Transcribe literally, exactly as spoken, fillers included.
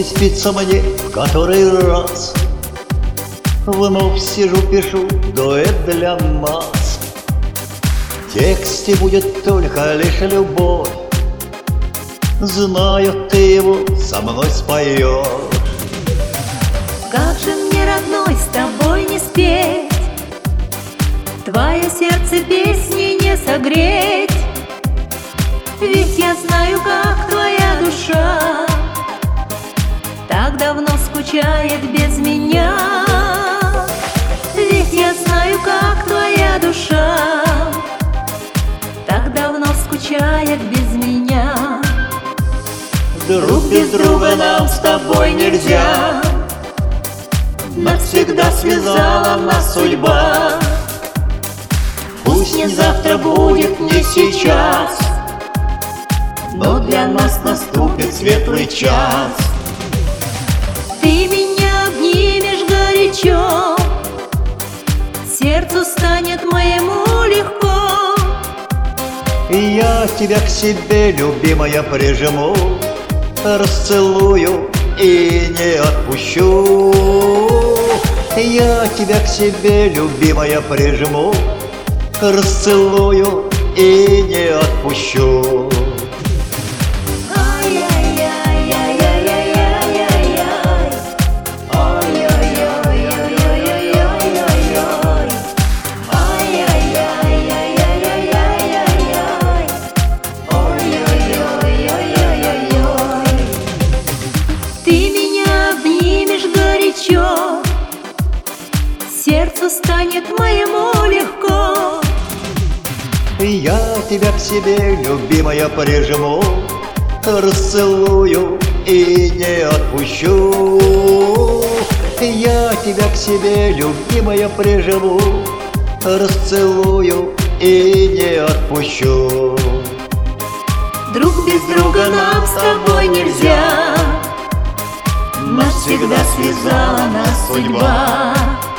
не спится мне в который раз. Вновь сижу, пишу дуэт для масс. В тексте будет только лишь любовь. Знаю, ты его со мной споешь. Как же мне, родной, с тобой не спеть? Твое сердце песни не согреть. Ведь я знаю, как твоя душа так давно скучает без меня. Ведь я знаю, как твоя душа так давно скучает без меня. Друг без друга нам с тобой нельзя. Навсегда связала нас судьба. Пусть не завтра будет, не сейчас, но для нас наступит светлый час. Ты меня обнимешь горячо, сердцу станет моему легко. И я тебя к себе, любимая, прижму, расцелую и не отпущу. Я тебя к себе, любимая, прижму, расцелую и не отпущу. Сердцу станет моему легко. Я тебя к себе, любимая, прижму, расцелую и не отпущу. Я тебя к себе, любимая, прижму, расцелую и не отпущу. Друг без друга нам с тобой нельзя. Навсегда связала нас судьба.